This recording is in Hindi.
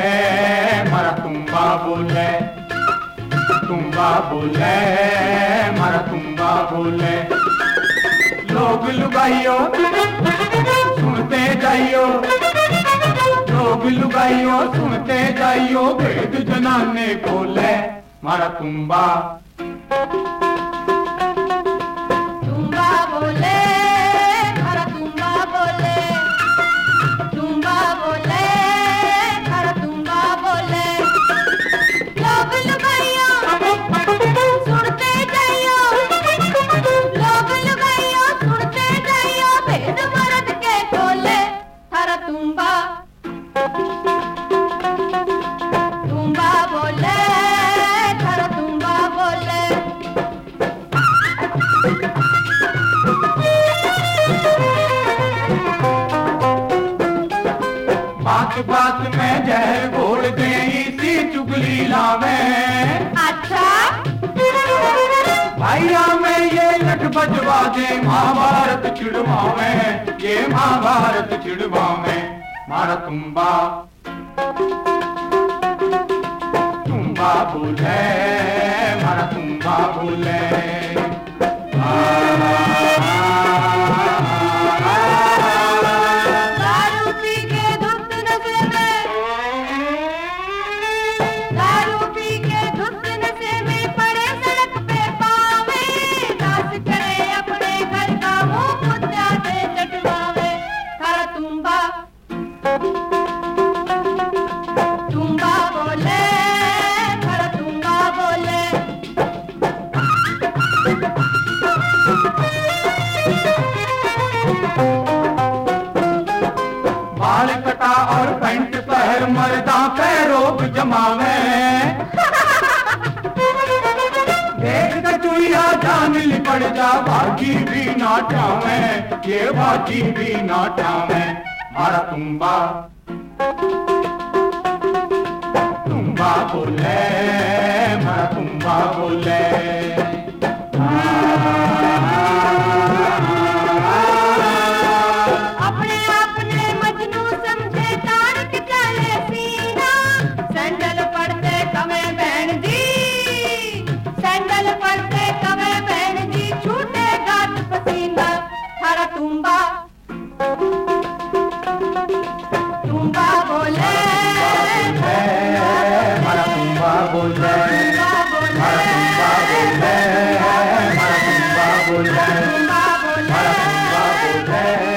मारा तुम्बा बोले, तुम्बा बोले, मारा तुम्बा बोले। लोग लुगाइयो सुनते जाइयो, लोग लुगाइयो सुनते जाइयो, भेद जनाने बोले मारा तुम्बा। तुम्बा बोले, मारा तुम्बा बोले, तुम्बा बोले, मारा तुम्बा बोले। लोग लुगाइयो सुनते जाइयो, लोग लुगाइयो सुनते जाइयो, भेद मर्द के खोले थारा तुम्बा। तुम्बा बोले, थारा तुम्बा बोले। बात बात में जहर घोल दे, इसी चुगली लावे। अच्छा भाइया में ये लठ बजवा दे, महाभारत छिड़वावे, ये महाभारत छिड़वावे मारा तुम्बा। तुम्बा बोले, मारा तुम्बा बोले। दारू पी के धुत नशे में, दारू पी के धुत नशे में पड़े सड़क पे पावे, नाश करे अपने घर का मुंह कुत्ता से चटवावे थारा तुम्बा। तुम्बा बोले, थारा तुम्बा बोले। बाल कटा और पैंट पहर मर्दा पे रोब जमावे। देख कचुइया जान लिपट जा, भागी भी ना ठावे, ये भागी भी ना ठावे मारा तुम्बा। तुम्बा बोले, मारा तुम्बा बोले। अपने अपने मजनू समझे तारक चले सीना, सैंडल पड़ते कमे बहन जी, सैंडल पड़ते कमे बहन जी, छूटे गात पसीना थारा तुम्बा। तुम्बा बोले, मारा तुम्बा बोले, तुम्बा बोले, मारा तुम्बा बोले, मारा तुम्बा बोले, तुम्बा बोले। मारा तुम्बा बोले।